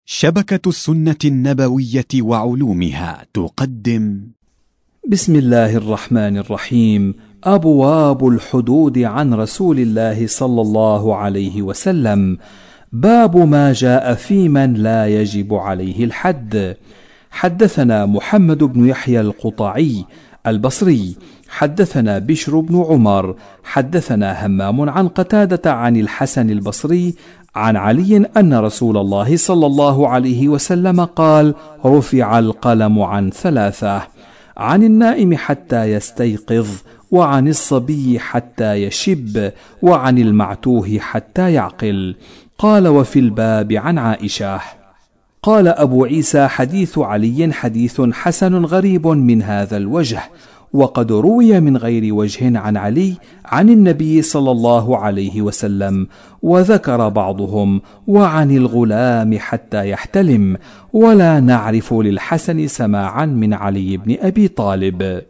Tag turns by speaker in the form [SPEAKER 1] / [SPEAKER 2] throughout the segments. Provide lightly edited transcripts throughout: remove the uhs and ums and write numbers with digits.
[SPEAKER 1] شبكة السنة النبوية وعلومها تقدم.
[SPEAKER 2] بسم الله الرحمن الرحيم. أبواب الحدود عن رسول الله صلى الله عليه وسلم. باب ما جاء في من لا يجب عليه الحد. حدثنا محمد بن يحيى القطعي البصري حدثنا بشر بن عمر حدثنا همام عن قتادة عن الحسن البصري عن علي أن رسول الله صلى الله عليه وسلم قال: رفع القلم عن ثلاثة: عن النائم حتى يستيقظ، وعن الصبي حتى يشب، وعن المعتوه حتى يعقل. قال: وفي الباب عن عائشة. قال أبو عيسى: حديث علي حديث حسن غريب من هذا الوجه، وقد روي من غير وجه عن علي عن النبي صلى الله عليه وسلم، وذكر بعضهم: وعن الغلام حتى يحتلم، ولا نعرف للحسن سماعا من علي بن أبي طالب.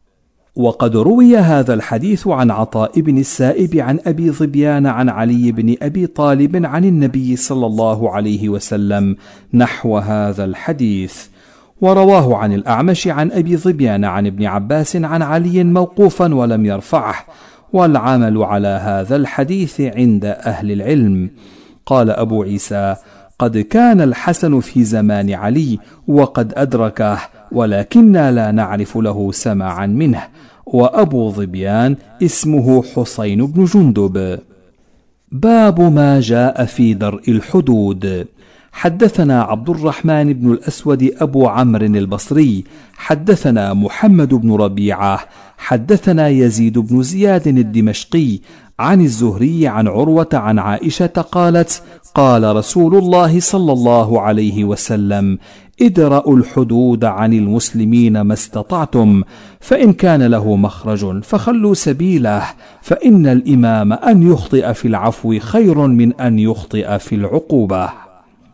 [SPEAKER 2] وقد روي هذا الحديث عن عطاء بن السائب عن أبي ظبيان عن علي بن أبي طالب عن النبي صلى الله عليه وسلم نحو هذا الحديث. ورواه عن الأعمش عن أبي ظبيان عن ابن عباس عن علي موقوفا ولم يرفعه، والعمل على هذا الحديث عند أهل العلم. قال أبو عيسى: قد كان الحسن في زمان علي وقد أدركه، ولكننا لا نعرف له سماعا منه. وأبو ظبيان اسمه حسين بن جندب. باب ما جاء في درء الحدود. حدثنا عبد الرحمن بن الأسود أبو عمرو البصري حدثنا محمد بن ربيعة حدثنا يزيد بن زياد الدمشقي عن الزهري عن عروة عن عائشة قالت: قال رسول الله صلى الله عليه وسلم: ادرأوا الحدود عن المسلمين ما استطعتم، فإن كان له مخرج فخلوا سبيله، فإن الإمام أن يخطئ في العفو خير من أن يخطئ في العقوبة.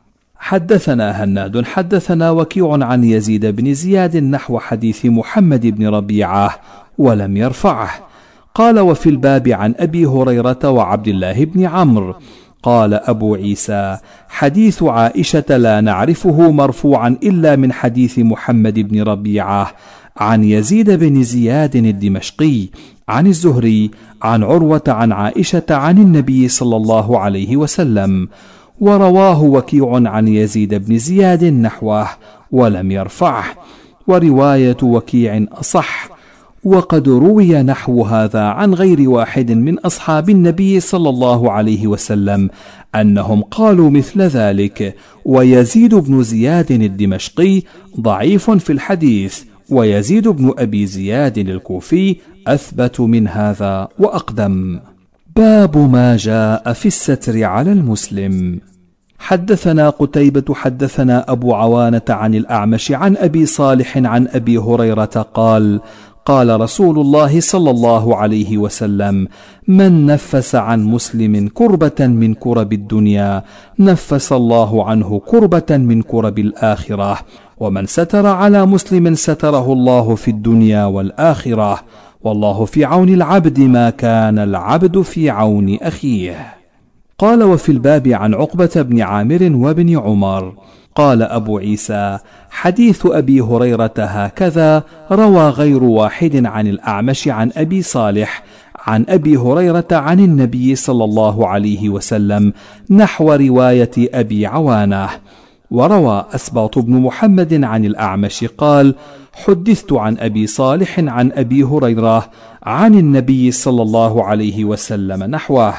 [SPEAKER 2] حدثنا هناد حدثنا وكيع عن يزيد بن زياد نحو حديث محمد بن ربيعة ولم يرفعه. قال: وفي الباب عن أبي هريرة وعبد الله بن عمرو. قال أبو عيسى: حديث عائشة لا نعرفه مرفوعا إلا من حديث محمد بن ربيعة عن يزيد بن زياد الدمشقي عن الزهري عن عروة عن عائشة عن النبي صلى الله عليه وسلم. ورواه وكيع عن يزيد بن زياد نحوه ولم يرفعه، ورواية وكيع أصح. وقد روي نحو هذا عن غير واحد من أصحاب النبي صلى الله عليه وسلم أنهم قالوا مثل ذلك. ويزيد بن زياد الدمشقي ضعيف في الحديث، ويزيد بن أبي زياد الكوفي أثبت من هذا وأقدم. باب ما جاء في الستر على المسلم. حدثنا قتيبة حدثنا أبو عوانة عن الأعمش عن أبي صالح عن أبي هريرة قال: قال رسول الله صلى الله عليه وسلم: من نفس عن مسلم كربة من كرب الدنيا نفس الله عنه كربة من كرب الآخرة، ومن ستر على مسلم ستره الله في الدنيا والآخرة، والله في عون العبد ما كان العبد في عون أخيه. قال: وفي الباب عن عقبة بن عامر وابن عمر. قال أبو عيسى: حديث أبي هريرة هكذا روى غير واحد عن الأعمش عن أبي صالح عن أبي هريرة عن النبي صلى الله عليه وسلم نحو رواية أبي عوانة. وروى أسباط بن محمد عن الأعمش قال: حدثت عن أبي صالح عن أبي هريرة عن النبي صلى الله عليه وسلم نحوه،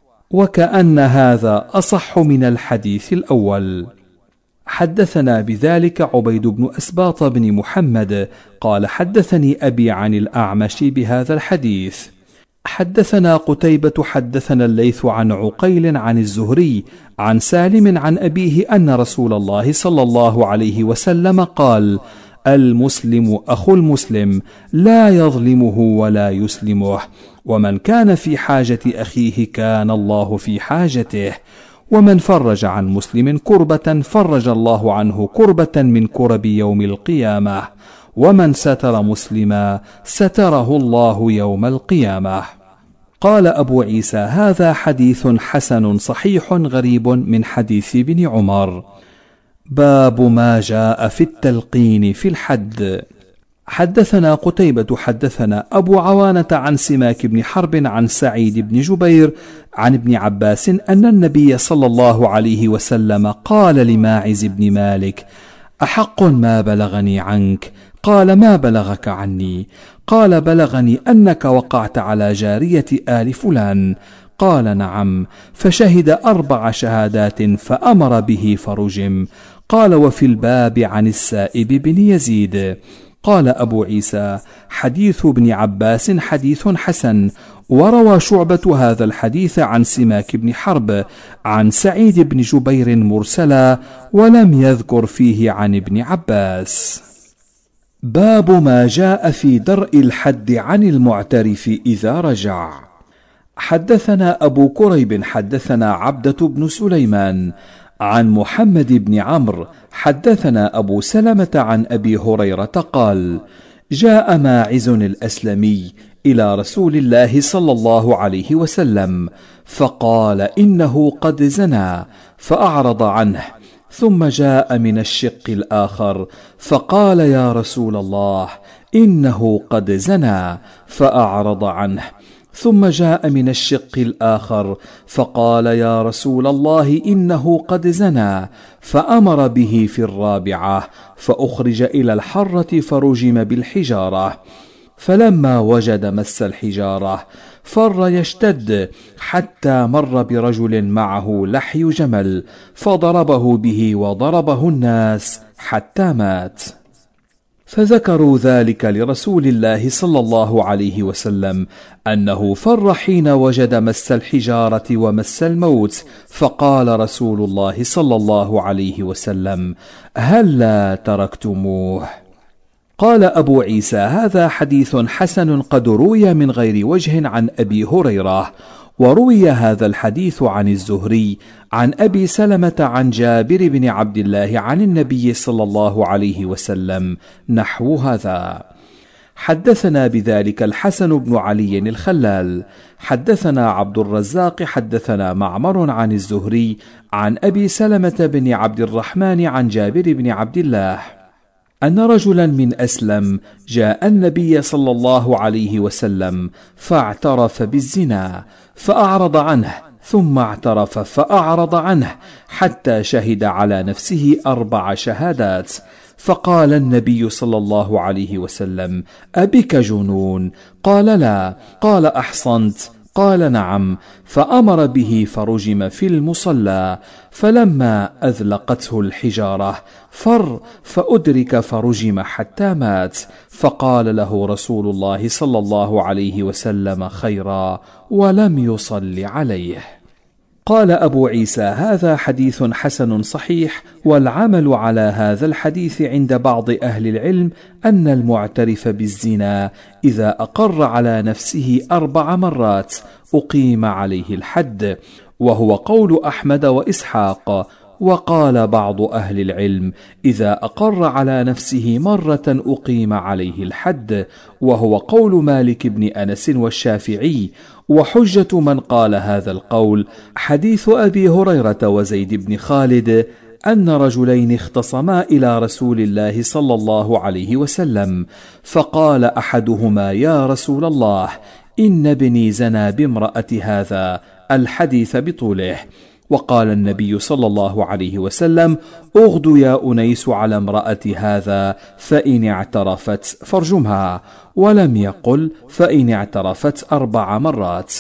[SPEAKER 2] وكأن هذا أصح من الحديث الأول. حدثنا بذلك عبيد بن أسباط بن محمد قال: حدثني أبي عن الأعمش بهذا الحديث. حدثنا قتيبة حدثنا الليث عن عقيل عن الزهري عن سالم عن أبيه أن رسول الله صلى الله عليه وسلم قال: المسلم أخو المسلم لا يظلمه ولا يسلمه، ومن كان في حاجة أخيه كان الله في حاجته، ومن فرج عن مسلم كربة فرج الله عنه كربة من كرب يوم القيامة، ومن ستر مسلما ستره الله يوم القيامة. قال أبو عيسى: هذا حديث حسن صحيح غريب من حديث ابن عمر. باب ما جاء في التلقين في الحد. حدثنا قتيبة حدثنا أبو عوانة عن سماك بن حرب عن سعيد بن جبير عن ابن عباس أن النبي صلى الله عليه وسلم قال لماعز بن مالك: أحق ما بلغني عنك؟ قال: ما بلغك عني؟ قال: بلغني أنك وقعت على جارية آل فلان. قال: نعم. فشهد 4 شهادات فأمر به فرجم. قال: وفي الباب عن السائب بن يزيد. قال أبو عيسى: حديث ابن عباس حديث حسن. وروى شعبة هذا الحديث عن سماك بن حرب عن سعيد بن جبير مرسلا، ولم يذكر فيه عن ابن عباس. باب ما جاء في درء الحد عن المعترف إذا رجع. حدثنا أبو كريب حدثنا عبدة بن سليمان عن محمد بن عمرو حدثنا أبو سلمة عن أبي هريرة قال: جاء ماعز الأسلمي إلى رسول الله صلى الله عليه وسلم فقال: إنه قد زنى، فأعرض عنه. ثم جاء من الشق الآخر فقال: يا رسول الله، إنه قد زنى، فأعرض عنه. ثم جاء من الشق الآخر فقال: يا رسول الله، إنه قد زنى، فأمر به في الرابعة، فأخرج إلى الحرة فرجم بالحجارة. فلما وجد مس الحجارة فر يشتد، حتى مر برجل معه لحي جمل فضربه به وضربه الناس حتى مات. فذكروا ذلك لرسول الله صلى الله عليه وسلم أنه فر حين وجد مس الحجارة ومس الموت، فقال رسول الله صلى الله عليه وسلم: هلا تركتموه؟ قال أبو عيسى: هذا حديث حسن قد روي من غير وجه عن أبي هريرة. وروي هذا الحديث عن الزهري عن أبي سلمة عن جابر بن عبد الله عن النبي صلى الله عليه وسلم نحو هذا. حدثنا بذلك الحسن بن علي الخلال. حدثنا عبد الرزاق حدثنا معمر عن الزهري عن أبي سلمة بن عبد الرحمن عن جابر بن عبد الله أن رجلا من أسلم جاء النبي صلى الله عليه وسلم فاعترف بالزنا، فأعرض عنه، ثم اعترف فأعرض عنه، حتى شهد على نفسه 4 شهادات. فقال النبي صلى الله عليه وسلم: أبك جنون؟ قال: لا. قال: أحصنت؟ قال: نعم. فأمر به فرجم في المصلى. فلما أذلقته الحجارة فر فأدرك فرجم حتى مات. فقال له رسول الله صلى الله عليه وسلم خيرا، ولم يصل عليه. قال أبو عيسى: هذا حديث حسن صحيح. والعمل على هذا الحديث عند بعض أهل العلم أن المعترف بالزنا إذا أقر على نفسه 4 مرات أقيم عليه الحد، وهو قول أحمد وإسحاق. وقال بعض أهل العلم: إذا أقر على نفسه مرة أقيم عليه الحد، وهو قول مالك بن أنس والشافعي. وحجة من قال هذا القول حديث أبي هريرة وزيد بن خالد أن رجلين اختصما إلى رسول الله صلى الله عليه وسلم، فقال أحدهما: يا رسول الله، إن ابني زنى بامرأة هذا، الحديث بطوله. وقال النبي صلى الله عليه وسلم: اغد يا أنيس على امرأة هذا، فإن اعترفت فارجمها. ولم يقل فإن اعترفت 4 مرات.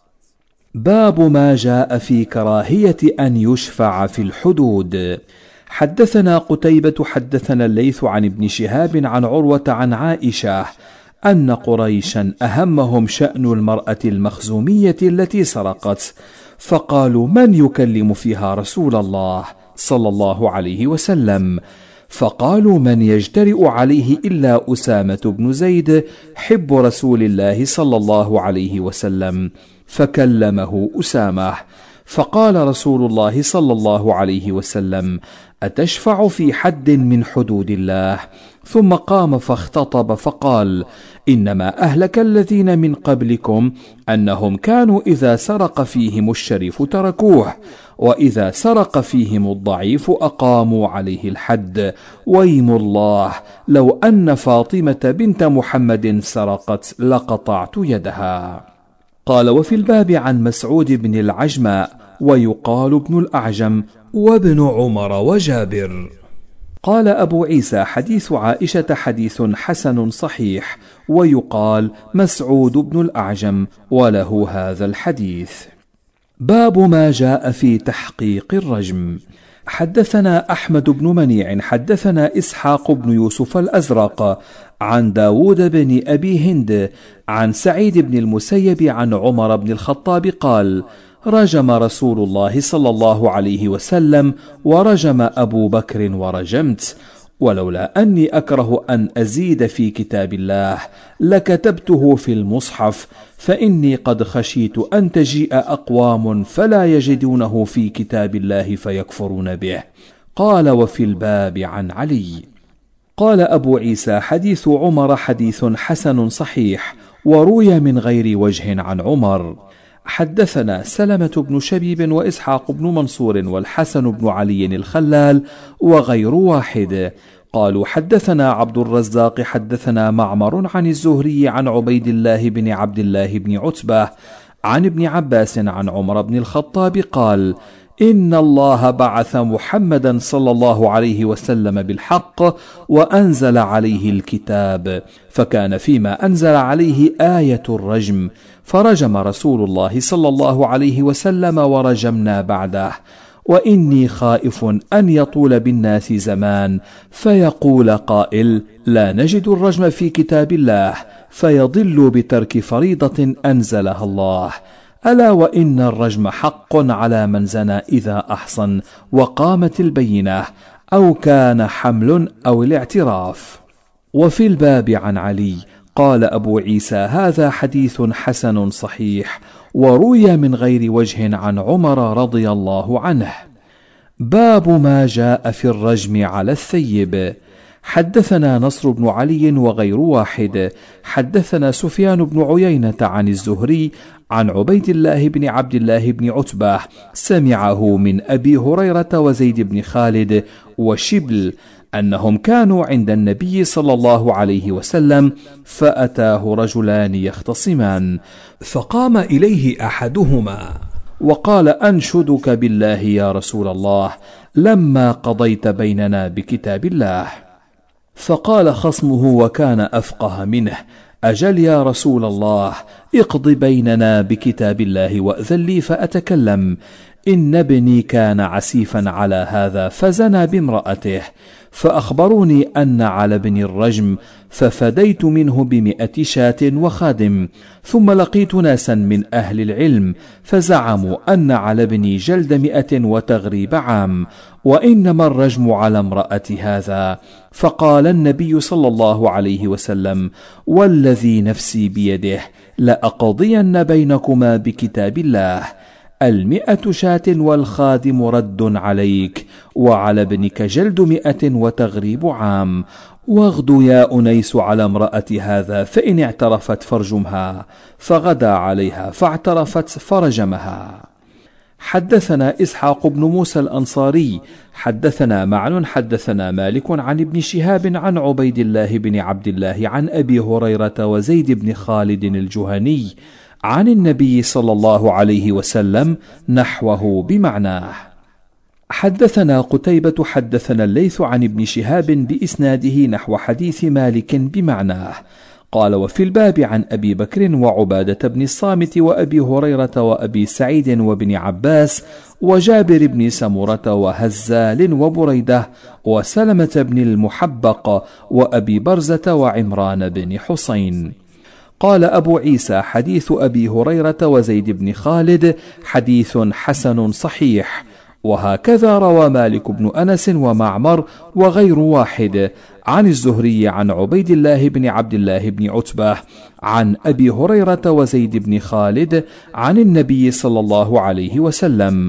[SPEAKER 2] باب ما جاء في كراهية أن يشفع في الحدود. حدثنا قتيبة حدثنا الليث عن ابن شهاب عن عروة عن عائشة أن قريشا أهمهم شأن المرأة المخزومية التي سرقت، فقالوا: من يكلم فيها رسول الله صلى الله عليه وسلم؟ فقالوا: من يجترئ عليه إلا أسامة بن زيد حب رسول الله صلى الله عليه وسلم. فكلمه أسامة، فقال رسول الله صلى الله عليه وسلم: أتشفع في حد من حدود الله؟ ثم قام فاختطب فقال: إنما أهلك الذين من قبلكم أنهم كانوا إذا سرق فيهم الشريف تركوه، وإذا سرق فيهم الضعيف أقاموا عليه الحد. ويم الله لو أن فاطمة بنت محمد سرقت لقطعت يدها. قال: وفي الباب عن مسعود بن العجماء ويقال ابن الأعجم وابن عمر وجابر. قال أبو عيسى: حديث عائشة حديث حسن صحيح، ويقال مسعود بن الأعجم، وله هذا الحديث. باب ما جاء في تحقيق الرجم. حدثنا أحمد بن منيع حدثنا إسحاق بن يوسف الأزرق عن داود بن أبي هند عن سعيد بن المسيب عن عمر بن الخطاب قال: رجم رسول الله صلى الله عليه وسلم ورجم أبو بكر ورجمت، ولولا أني أكره أن أزيد في كتاب الله لكتبته في المصحف، فإني قد خشيت أن تجيء أقوام فلا يجدونه في كتاب الله فيكفرون به. قال: وفي الباب عن علي. قال أبو عيسى: حديث عمر حديث حسن صحيح، وروي من غير وجه عن عمر. حدثنا سلمة بن شبيب وإسحاق بن منصور والحسن بن علي الخلال وغير واحد قالوا: حدثنا عبد الرزاق حدثنا معمر عن الزهري عن عبيد الله بن عبد الله بن عتبة عن ابن عباس عن عمر بن الخطاب قال: إن الله بعث محمدا صلى الله عليه وسلم بالحق وأنزل عليه الكتاب، فكان فيما أنزل عليه آية الرجم، فرجم رسول الله صلى الله عليه وسلم ورجمنا بعده. وإني خائف أن يطول بالناس زمان فيقول قائل: لا نجد الرجم في كتاب الله، فيضل بترك فريضة أنزلها الله. ألا وإن الرجم حق على من زنى إذا أحصن وقامت البينة، أو كان حمل أو الاعتراف. وفي الباب عن علي. قال أبو عيسى: هذا حديث حسن صحيح، وروي من غير وجه عن عمر رضي الله عنه. باب ما جاء في الرجم على الثيب. حدثنا نصر بن علي وغير واحد حدثنا سفيان بن عيينة عن الزهري عن عبيد الله بن عبد الله بن عتبة سمعه من أبي هريرة وزيد بن خالد وشبل أنهم كانوا عند النبي صلى الله عليه وسلم، فأتاه رجلان يختصمان، فقام إليه أحدهما وقال: أنشدك بالله يا رسول الله، لما قضيت بيننا بكتاب الله. فقال خصمه وكان أفقه منه: أجل يا رسول الله، اقض بيننا بكتاب الله وأذن لي فأتكلم. إن ابني كان عسيفا على هذا فزنى بامرأته، فأخبروني أن على ابني الرجم، ففديت منه ب100 شاة وخادم. ثم لقيت ناسا من أهل العلم فزعموا أن على ابني جلد 100 وتغريب عام، وإنما الرجم على امرأة هذا. فقال النبي صلى الله عليه وسلم: والذي نفسي بيده لأقضين بينكما بكتاب الله، 100 شاة والخادم رد عليك، وعلى ابنك جلد 100 وتغريب عام. واغد يا أنيس على امرأة هذا، فإن اعترفت فارجمها. فغدا عليها فاعترفت فرجمها. حدثنا إسحاق بن موسى الأنصاري حدثنا معن حدثنا مالك عن ابن شهاب عن عبيد الله بن عبد الله عن أبي هريرة وزيد بن خالد الجهني عن النبي صلى الله عليه وسلم نحوه بمعناه. حدثنا قتيبة حدثنا الليث عن ابن شهاب بإسناده نحو حديث مالك بمعناه. قال: وفي الباب عن أبي بكر وعبادة بن الصامت وأبي هريرة وأبي سعيد وابن عباس وجابر بن سمرة وهزال وبريدة وسلمة بن المحبق وأبي برزة وعمران بن حسين. قال أبو عيسى: حديث أبي هريرة وزيد بن خالد حديث حسن صحيح. وهكذا روى مالك بن أنس ومعمر وغير واحد عن الزهري عن عبيد الله بن عبد الله بن عتبة عن أبي هريرة وزيد بن خالد عن النبي صلى الله عليه وسلم.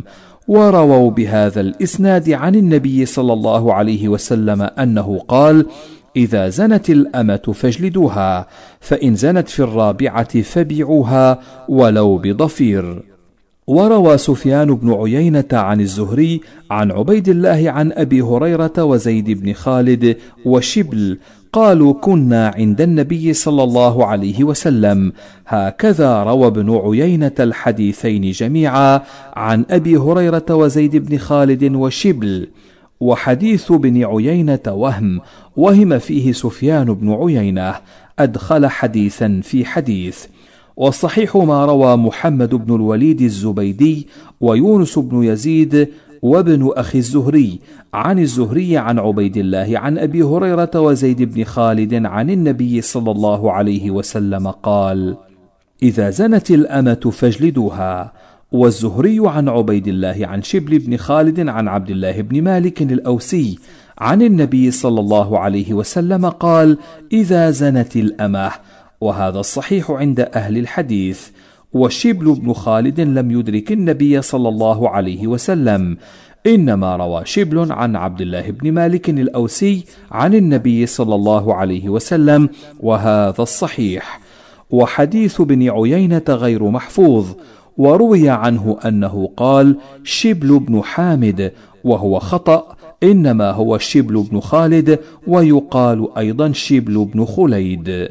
[SPEAKER 2] ورووا بهذا الإسناد عن النبي صلى الله عليه وسلم أنه قال: إذا زنت الأمة فاجلدوها، فإن زنت في الرابعة فبيعوها ولو بضفير. وروى سفيان بن عيينة عن الزهري عن عبيد الله عن أبي هريرة وزيد بن خالد وشبل قالوا: كنا عند النبي صلى الله عليه وسلم. هكذا روى ابن عيينة الحديثين جميعا عن أبي هريرة وزيد بن خالد وشبل. وحديث بن عيينة وهم فيه سفيان بن عيينة، أدخل حديثا في حديث. والصحيح ما روى محمد بن الوليد الزبيدي ويونس بن يزيد وابن أخي الزهري عن الزهري عن عبيد الله عن أبي هريرة وزيد بن خالد عن النبي صلى الله عليه وسلم قال: إذا زنت الأمة فاجلدوها. والزهري عن عبيد الله عن شبل بن خالد عن عبد الله بن مالك الأوسي عن النبي صلى الله عليه وسلم قال: إذا زنت الأمة. وهذا الصحيح عند أهل الحديث. وشبل بن خالد لم يدرك النبي صلى الله عليه وسلم، إنما روى شبل عن عبد الله بن مالك الأوسي عن النبي صلى الله عليه وسلم، وهذا الصحيح. وحديث بن عيينة غير محفوظ، وروي عنه أنه قال: شبل بن حامد، وهو خطأ، إنما هو شبل بن خالد، ويقال أيضا شبل بن خليد.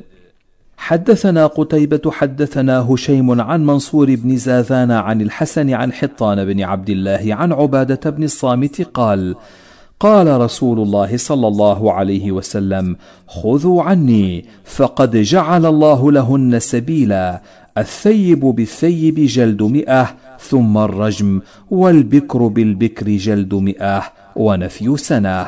[SPEAKER 2] حدثنا قتيبة حدثنا هشيم عن منصور بن زاذان عن الحسن عن حطان بن عبد الله عن عبادة بن الصامت قال: قال رسول الله صلى الله عليه وسلم: خذوا عني، فقد جعل الله لهن سبيلا، الثيب بالثيب جلد 100 ثم الرجم، والبكر بالبكر جلد 100 ونفي سنة.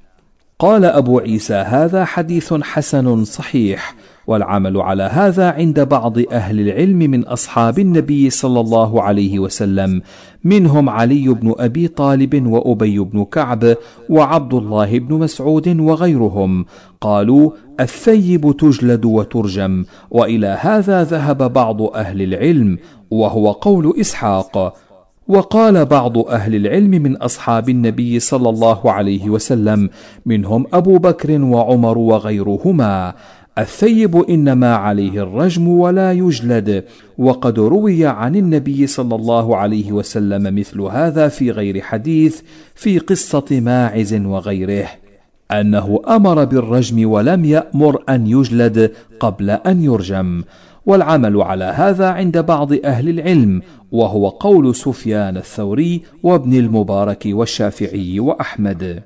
[SPEAKER 2] قال أبو عيسى: هذا حديث حسن صحيح. والعمل على هذا عند بعض أهل العلم من أصحاب النبي صلى الله عليه وسلم، منهم علي بن أبي طالب وأبي بن كعب وعبد الله بن مسعود وغيرهم، قالوا: الثيب تجلد وترجم. وإلى هذا ذهب بعض أهل العلم، وهو قول إسحاق. وقال بعض أهل العلم من أصحاب النبي صلى الله عليه وسلم، منهم أبو بكر وعمر وغيرهما: الثيب إنما عليه الرجم ولا يجلد. وقد روي عن النبي صلى الله عليه وسلم مثل هذا في غير حديث في قصة ماعز وغيره، أنه أمر بالرجم ولم يأمر أن يجلد قبل أن يرجم. والعمل على هذا عند بعض أهل العلم، وهو قول سفيان الثوري وابن المبارك والشافعي وأحمد.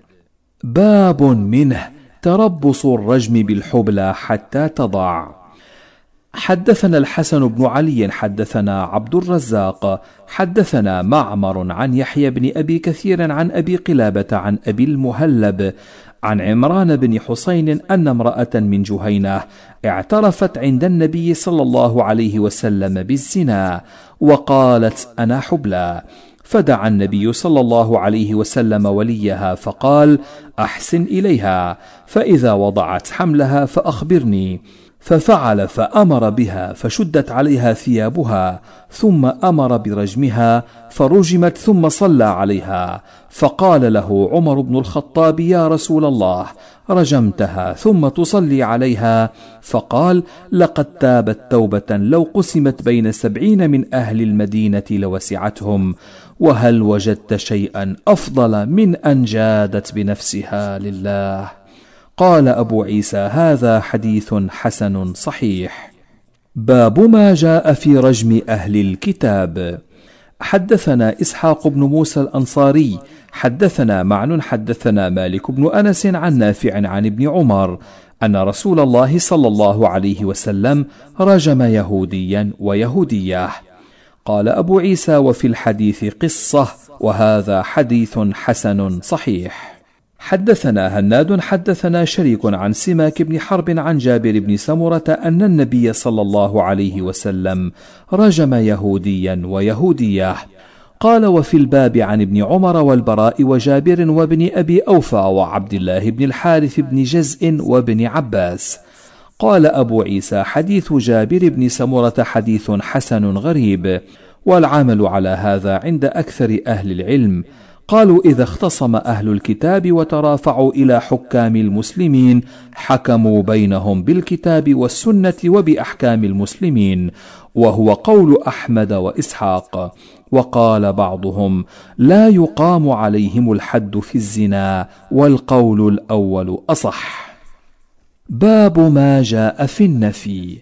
[SPEAKER 2] باب منه تربص الرجم بالحبلى حتى تضع. حدثنا الحسن بن علي حدثنا عبد الرزاق حدثنا معمر عن يحيى بن أبي كثير عن أبي قلابة عن أبي المهلب عن عمران بن حسين أن امرأة من جهينة اعترفت عند النبي صلى الله عليه وسلم بالزنا، وقالت: أنا حبلى. فدعا النبي صلى الله عليه وسلم وليها فقال: أحسن إليها، فإذا وضعت حملها فأخبرني. ففعل، فأمر بها، فشدت عليها ثيابها، ثم أمر برجمها، فرجمت، ثم صلى عليها. فقال له عمر بن الخطاب: يا رسول الله، رجمتها ثم تصلي عليها؟ فقال: لقد تابت توبة لو قسمت بين 70 من أهل المدينة لوسعتهم، وهل وجدت شيئا أفضل من أن جادت بنفسها لله؟ قال أبو عيسى: هذا حديث حسن صحيح. باب ما جاء في رجم أهل الكتاب. حدثنا إسحاق بن موسى الأنصاري حدثنا معن حدثنا مالك بن أنس عن نافع عن ابن عمر أن رسول الله صلى الله عليه وسلم رجم يهوديا ويهودية. قال أبو عيسى: وفي الحديث قصة، وهذا حديث حسن صحيح. حدثنا هناد حدثنا شريك عن سماك بن حرب عن جابر بن سمرة أن النبي صلى الله عليه وسلم رجم يهوديا ويهودية. قال: وفي الباب عن ابن عمر والبراء وجابر وابن أبي أوفى وعبد الله بن الحارث بن جزء وابن عباس. قال أبو عيسى: حديث جابر بن سمرة حديث حسن غريب. والعمل على هذا عند أكثر أهل العلم. قالوا إذا اختصم أهل الكتاب وترافعوا إلى حكام المسلمين حكموا بينهم بالكتاب والسنة وبأحكام المسلمين، وهو قول أحمد وإسحاق. وقال بعضهم لا يقام عليهم الحد في الزنا، والقول الأول أصح. باب ما جاء في النفي.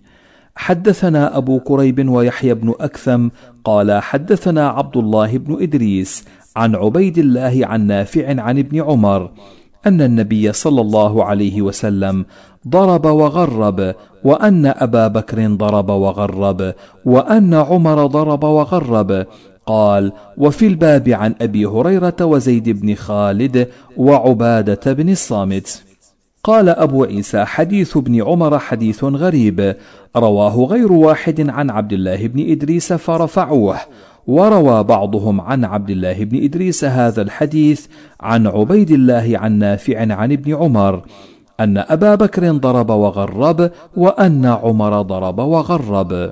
[SPEAKER 2] حدثنا أبو كريب ويحيى بن أكثم قال حدثنا عبد الله بن إدريس عن عبيد الله عن نافع عن ابن عمر أن النبي صلى الله عليه وسلم ضرب وغرب، وأن أبا بكر ضرب وغرب، وأن عمر ضرب وغرب. قال: وفي الباب عن أبي هريرة وزيد بن خالد وعبادة بن الصامت. قال أبو عيسى: حديث ابن عمر حديث غريب، رواه غير واحد عن عبد الله بن إدريس فرفعوه، وروى بعضهم عن عبد الله بن إدريس هذا الحديث عن عبيد الله عن نافع عن ابن عمر أن أبا بكر ضرب وغرب، وأن عمر ضرب وغرب.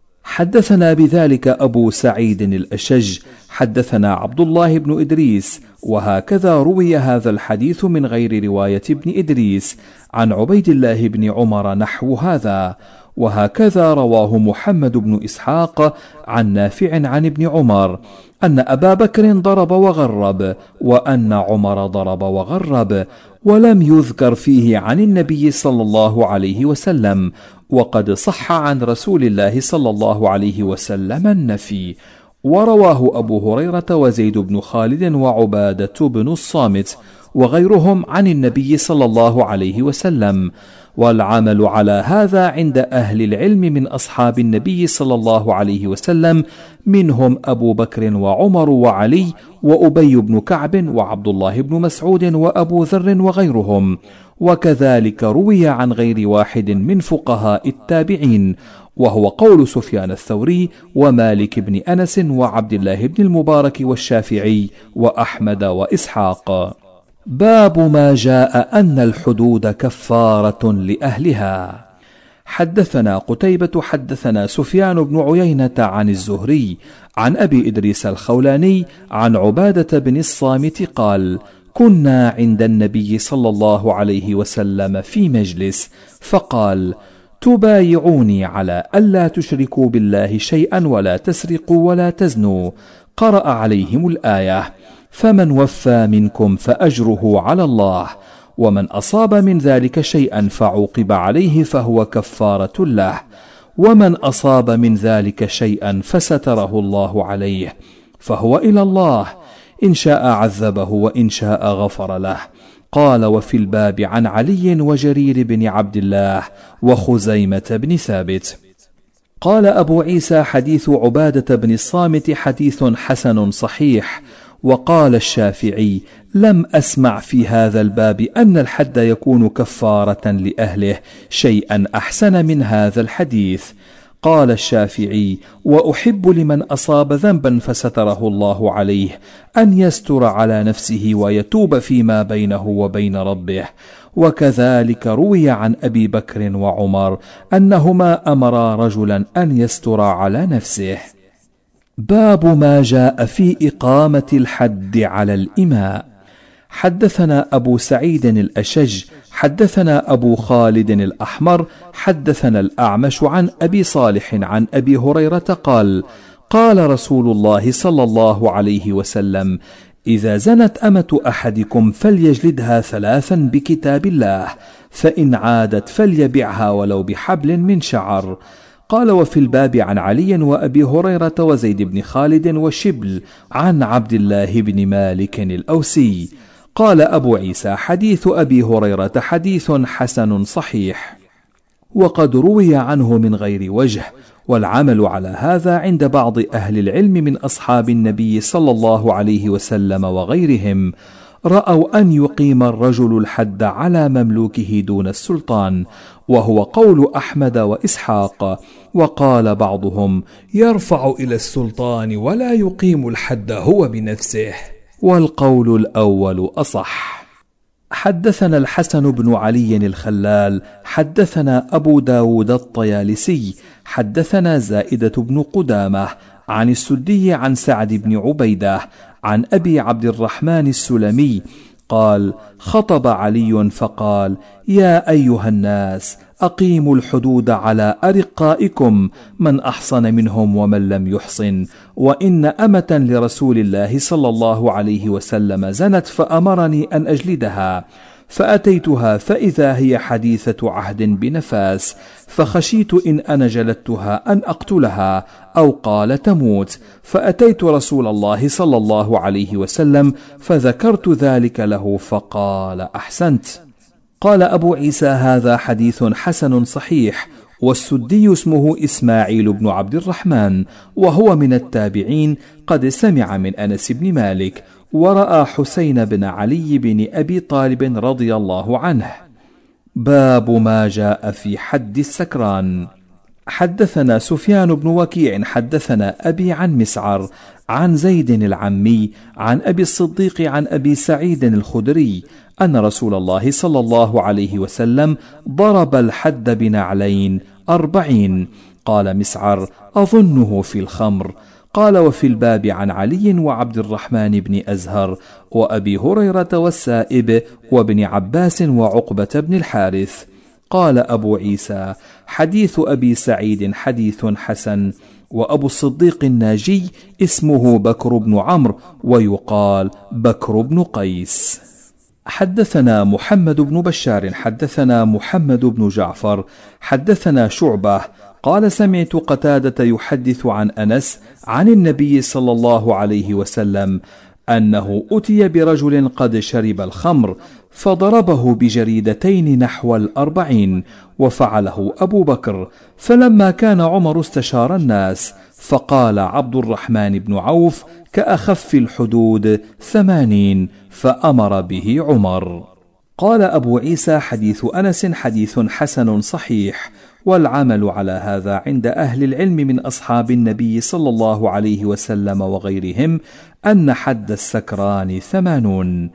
[SPEAKER 2] حدثنا بذلك أبو سعيد الأشج حدثنا عبد الله بن إدريس، وهكذا روي هذا الحديث من غير رواية ابن إدريس عن عبيد الله بن عمر نحو هذا، وهكذا رواه محمد بن إسحاق عن نافع عن ابن عمر أن أبا بكر ضرب وغرب، وأن عمر ضرب وغرب، ولم يذكر فيه عن النبي صلى الله عليه وسلم، وقد صح عن رسول الله صلى الله عليه وسلم النفي. ورواه أبو هريرة وزيد بن خالد وعبادة بن الصامت وغيرهم عن النبي صلى الله عليه وسلم، والعمل على هذا عند أهل العلم من أصحاب النبي صلى الله عليه وسلم، منهم أبو بكر وعمر وعلي وأبي بن كعب وعبد الله بن مسعود وأبو ذر وغيرهم. وكذلك روي عن غير واحد من فقهاء التابعين، وهو قول سفيان الثوري ومالك بن أنس وعبد الله بن المبارك والشافعي وأحمد وإسحاق. باب ما جاء أن الحدود كفارة لأهلها. حدثنا قتيبة حدثنا سفيان بن عيينة عن الزهري عن أبي إدريس الخولاني عن عبادة بن الصامت قال: كنا عند النبي صلى الله عليه وسلم في مجلس، فقال: تبايعوني على ألا تشركوا بالله شيئا ولا تسرقوا ولا تزنوا. قرأ عليهم الآية: فمن وفى منكم فأجره على الله، ومن أصاب من ذلك شيئا فعوقب عليه فهو كفارة له، ومن أصاب من ذلك شيئا فستره الله عليه فهو إلى الله، إن شاء عذبه وإن شاء غفر له. قال: وفي الباب عن علي وجرير بن عبد الله وخزيمة بن ثابت. قال أبو عيسى: حديث عبادة بن الصامت حديث حسن صحيح. وقال الشافعي: لم أسمع في هذا الباب أن الحد يكون كفارة لأهله شيئا أحسن من هذا الحديث. قال الشافعي: وأحب لمن أصاب ذنبا فستره الله عليه أن يستر على نفسه ويتوب فيما بينه وبين ربه. وكذلك روي عن أبي بكر وعمر أنهما أمرا رجلا أن يستر على نفسه. باب ما جاء في إقامة الحد على الإماء. حدثنا أبو سعيد الأشج حدثنا أبو خالد الأحمر حدثنا الأعمش عن أبي صالح عن أبي هريرة قال: قال رسول الله صلى الله عليه وسلم: إذا زنت أمة أحدكم فليجلدها 3 بكتاب الله، فإن عادت فليبعها ولو بحبل من شعر. قال: وفي الباب عن علي وأبي هريرة وزيد بن خالد وشبل عن عبد الله بن مالك الأوسي. قال أبو عيسى: حديث أبي هريرة حديث حسن صحيح، وقد روي عنه من غير وجه، والعمل على هذا عند بعض أهل العلم من أصحاب النبي صلى الله عليه وسلم وغيرهم. رأوا أن يقيم الرجل الحد على مملوكه دون السلطان، وهو قول أحمد وإسحاق. وقال بعضهم: يرفع إلى السلطان ولا يقيم الحد هو بنفسه، والقول الأول أصح. حدثنا الحسن بن علي الخلال حدثنا أبو داود الطيالسي حدثنا زائدة بن قدامة عن السدي عن سعد بن عبيدة عن أبي عبد الرحمن السلمي قال: خطب علي فقال: يا أيها الناس، أقيموا الحدود على أرقائكم، من أحصن منهم ومن لم يحصن. وإن أمة لرسول الله صلى الله عليه وسلم زنت فأمرني أن أجلدها، فأتيتها فإذا هي حديثة عهد بنفاس، فخشيت إن أنا جلدتها أن أقتلها، أو قال تموت، فأتيت رسول الله صلى الله عليه وسلم فذكرت ذلك له فقال: أحسنت. قال أبو عيسى: هذا حديث حسن صحيح. والسدي اسمه إسماعيل بن عبد الرحمن، وهو من التابعين، قد سمع من أنس بن مالك، ورأى حسين بن علي بن أبي طالب رضي الله عنه. باب ما جاء في حد السكران. حدثنا سفيان بن وكيع حدثنا أبي عن مسعر عن زيد العمي عن أبي الصديق عن أبي سعيد الخدري أن رسول الله صلى الله عليه وسلم ضرب الحد بنعلين 40. قال مسعر: أظنه في الخمر. قال: وفي الباب عن علي وعبد الرحمن بن أزهر وأبي هريرة والسائب وابن عباس وعقبة بن الحارث. قال أبو عيسى: حديث أبي سعيد حديث حسن. وأبو الصديق الناجي اسمه بكر بن عمرو، ويقال بكر بن قيس. حدثنا محمد بن بشار حدثنا محمد بن جعفر حدثنا شعبة قال: سمعت قتادة يحدث عن أنس عن النبي صلى الله عليه وسلم أنه أتي برجل قد شرب الخمر فضربه بجريدتين نحو 40، وفعله أبو بكر. فلما كان عمر استشار الناس، فقال عبد الرحمن بن عوف: كأخف الحدود 80، فأمر به عمر. قال أبو عيسى: حديث أنس حديث حسن صحيح، والعمل على هذا عند أهل العلم من أصحاب النبي صلى الله عليه وسلم وغيرهم أن حد السكران 80.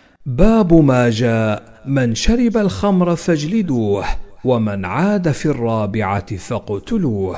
[SPEAKER 2] باب ما جاء: من شرب الخمر فاجلدوه، ومن عاد في الرابعة فاقتلوه.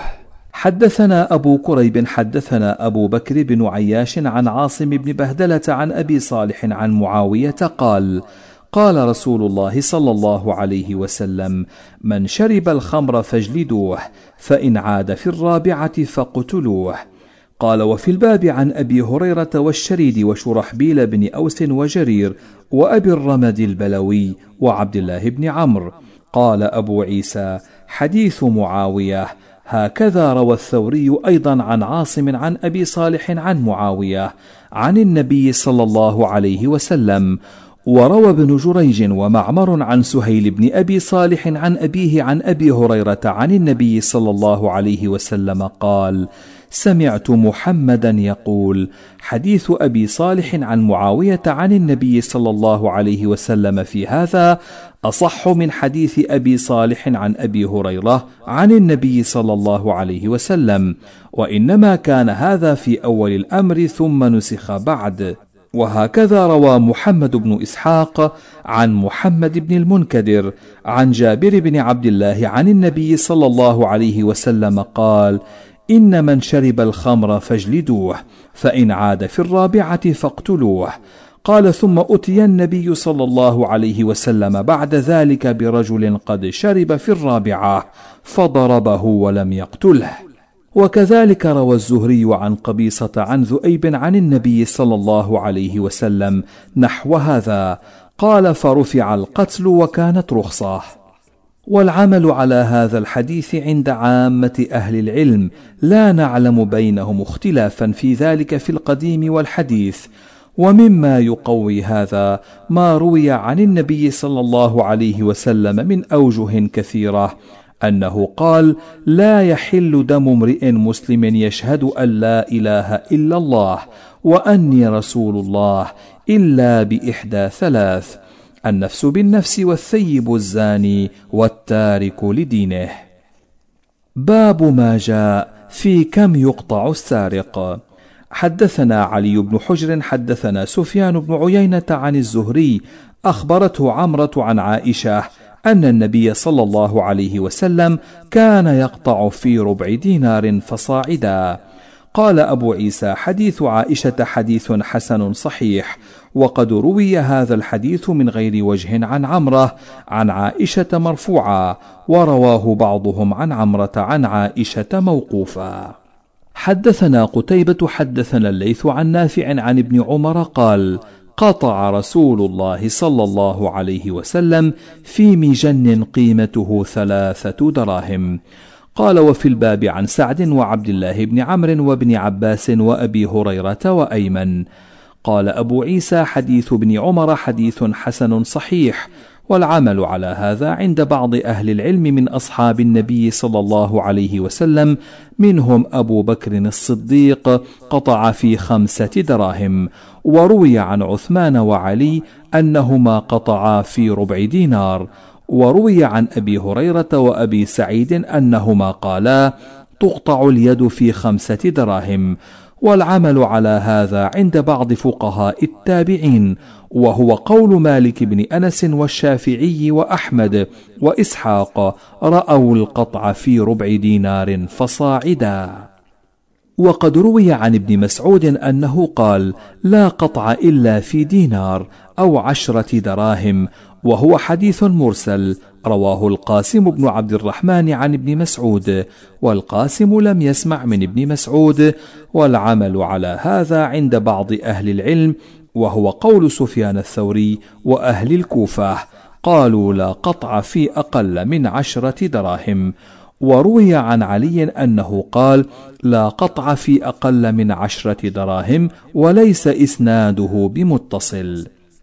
[SPEAKER 2] حدثنا أبو كريب حدثنا أبو بكر بن عياش عن عاصم بن بهدلة عن أبي صالح عن معاوية قال: قال رسول الله صلى الله عليه وسلم: من شرب الخمر فاجلدوه، فإن عاد في الرابعة فاقتلوه. قال: وفي الباب عن أبي هريرة والشريد وشرحبيل بن أوس وجرير وأبي الرمد البلوي وعبد الله بن عمرو. قال أبو عيسى: حديث معاوية. هكذا روى الثوري أيضا عن عاصم عن أبي صالح عن معاوية عن النبي صلى الله عليه وسلم. وروى ابن جريج ومعمر عن سهيل بن أبي صالح عن أبيه عن أبي هريرة عن النبي صلى الله عليه وسلم قال: سمعت محمدا يقول: حديث أبي صالح عن معاوية عن النبي صلى الله عليه وسلم في هذا أصح من حديث أبي صالح عن أبي هريرة عن النبي صلى الله عليه وسلم، وإنما كان هذا في أول الأمر ثم نسخ بعد. وهكذا روى محمد بن إسحاق عن محمد بن المنكدر عن جابر بن عبد الله عن النبي صلى الله عليه وسلم قال: إن من شرب الخمر فاجلدوه، فإن عاد في الرابعة فاقتلوه. قال: ثم أتي النبي صلى الله عليه وسلم بعد ذلك برجل قد شرب في الرابعة فضربه ولم يقتله. وكذلك روى الزهري عن قبيصة عن ذؤيب عن النبي صلى الله عليه وسلم نحو هذا. قال: فرفع القتل وكانت رخصة. والعمل على هذا الحديث عند عامة أهل العلم، لا نعلم بينهم اختلافا في ذلك في القديم والحديث. ومما يقوي هذا ما روي عن النبي صلى الله عليه وسلم من أوجه كثيرة أنه قال: لا يحل دم امرئ مسلم يشهد أن لا إله إلا الله وأني رسول الله إلا بإحدى 3: النفس بالنفس والثيب الزاني والتارك لدينه. باب ما جاء في كم يقطع السارق. حدثنا علي بن حجر حدثنا سفيان بن عيينة عن الزهري أخبرته عمرة عن عائشة أن النبي صلى الله عليه وسلم كان يقطع في ربع دينار فصاعدا. قال أبو عيسى: حديث عائشة حديث حسن صحيح، وقد روي هذا الحديث من غير وجه عن عمرة عن عائشة مرفوعا، ورواه بعضهم عن عمرة عن عائشة موقوفا. حدثنا قتيبة حدثنا الليث عن نافع عن ابن عمر قال: قطع رسول الله صلى الله عليه وسلم في مجن قيمته 3 دراهم. قال: وفي الباب عن سعد وعبد الله بن عمرو وابن عباس وأبي هريرة وأيمن. قال أبو عيسى: حديث ابن عمر حديث حسن صحيح، والعمل على هذا عند بعض أهل العلم من أصحاب النبي صلى الله عليه وسلم، منهم أبو بكر الصديق قطع في 5 دراهم، وروي عن عثمان وعلي أنهما قطعا في ربع دينار، وروي عن أبي هريرة وأبي سعيد أنهما قالا: تقطع اليد في 5 دراهم. والعمل على هذا عند بعض فقهاء التابعين، وهو قول مالك بن أنس والشافعي وأحمد وإسحاق، رأوا القطع في ربع دينار فصاعدا. وقد روي عن ابن مسعود أنه قال: لا قطع إلا في دينار أو 10 دراهم، وهو حديث مرسل، رواه القاسم بن عبد الرحمن عن ابن مسعود، والقاسم لم يسمع من ابن مسعود. والعمل على هذا عند بعض أهل العلم، وهو قول سفيان الثوري وأهل الكوفة، قالوا: لا قطع في أقل من 10 دراهم. وروي عن علي أنه قال: لا قطع في أقل من 10 دراهم، وليس إسناده بمتصل.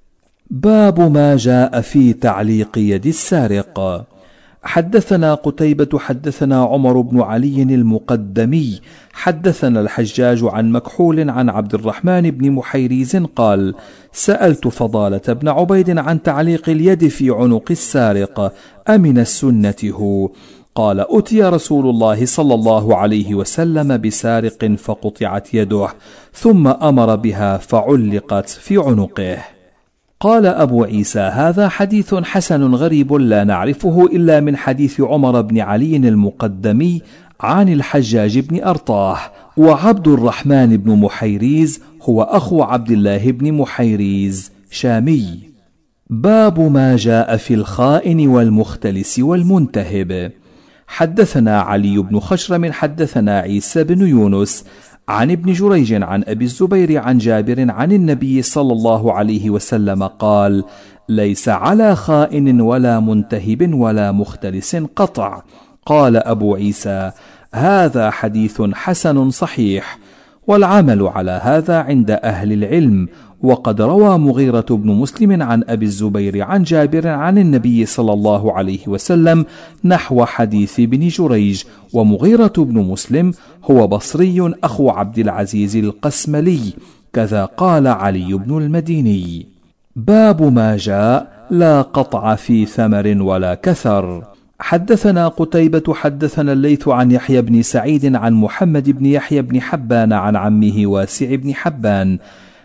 [SPEAKER 2] باب ما جاء في تعليق يد السارق. حدثنا قتيبة حدثنا عمر بن علي المقدمي حدثنا الحجاج عن مكحول عن عبد الرحمن بن محيريز قال: سألت فضالة بن عبيد عن تعليق اليد في عنق السارق أمن السنة هو؟ قال: أتي رسول الله صلى الله عليه وسلم بسارق فقطعت يده، ثم أمر بها فعلقت في عنقه. قال أبو عيسى: هذا حديث حسن غريب لا نعرفه إلا من حديث عمر بن علي المقدمي عن الحجاج بن أرطاه. وعبد الرحمن بن محيريز هو أخو عبد الله بن محيريز شامي. باب ما جاء في الخائن والمختلس والمنتهب. حدثنا علي بن خشرم حدثنا عيسى بن يونس عن ابن جريج عن أبي الزبير عن جابر عن النبي صلى الله عليه وسلم قال: ليس على خائن ولا منتهب ولا مختلس قطع. قال أبو عيسى: هذا حديث حسن صحيح، والعمل على هذا عند أهل العلم. وقد روى مغيرة بن مسلم عن أبي الزبير عن جابر عن النبي صلى الله عليه وسلم نحو حديث ابن جريج. ومغيرة بن مسلم هو بصري أخو عبد العزيز القسملي، كذا قال علي بن المديني. باب ما جاء لا قطع في ثمر ولا كثر. حدثنا قتيبة حدثنا الليث عن يحيى بن سعيد عن محمد بن يحيى بن حبان عن عمه واسع بن حبان